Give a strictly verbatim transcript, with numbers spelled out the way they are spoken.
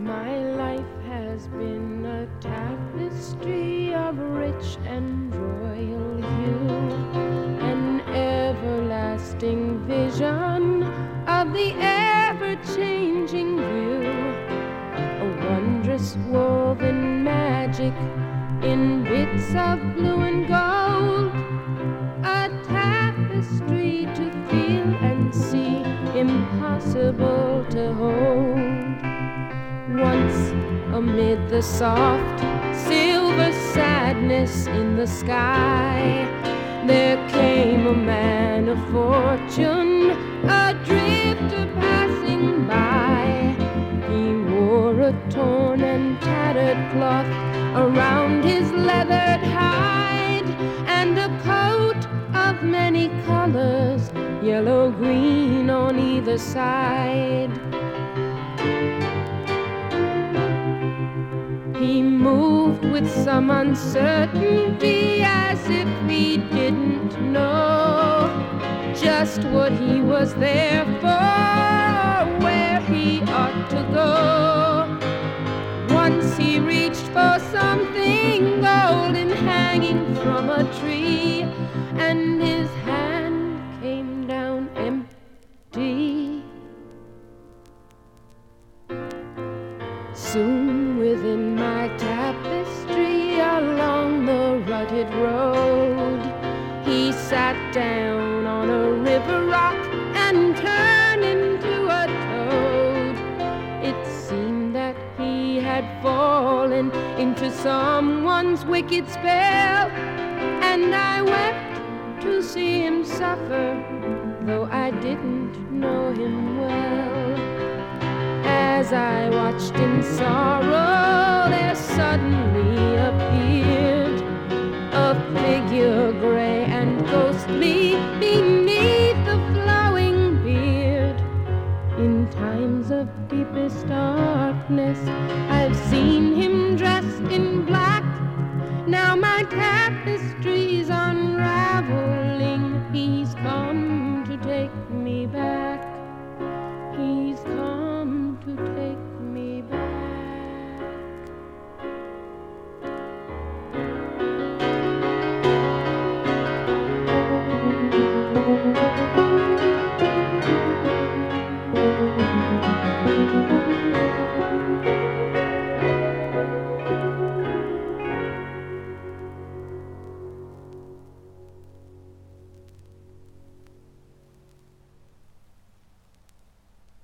My life has been a tapestry of rich and royal hue, an everlasting vision of the ever-changing view, a wondrous woven magic in bits of blue and gold, a tapestry to feel and see, impossible to hold. Once, amid the soft silver sadness in the sky, there came a man of fortune, a drifter passing by. He wore a torn and tattered cloth around his leathered hide, and a coat of many colors, yellow, green on either side. He moved with some uncertainty, as if he didn't know just what he was there for, or where he ought to go. Once he reached for something golden hanging from a tree, and his hand came down empty. Soon within my tapestry along the rutted road, he sat down on a river rock and turned into a toad. It seemed that he had fallen into someone's wicked spell, and I wept to see him suffer, though I didn't know him well. As I watched in sorrow, there suddenly appeared a figure gray and ghostly beneath the flowing beard. In times of deepest darkness, I've seen him dressed in black. Now my tapestry's unraveling, he's come to take me back.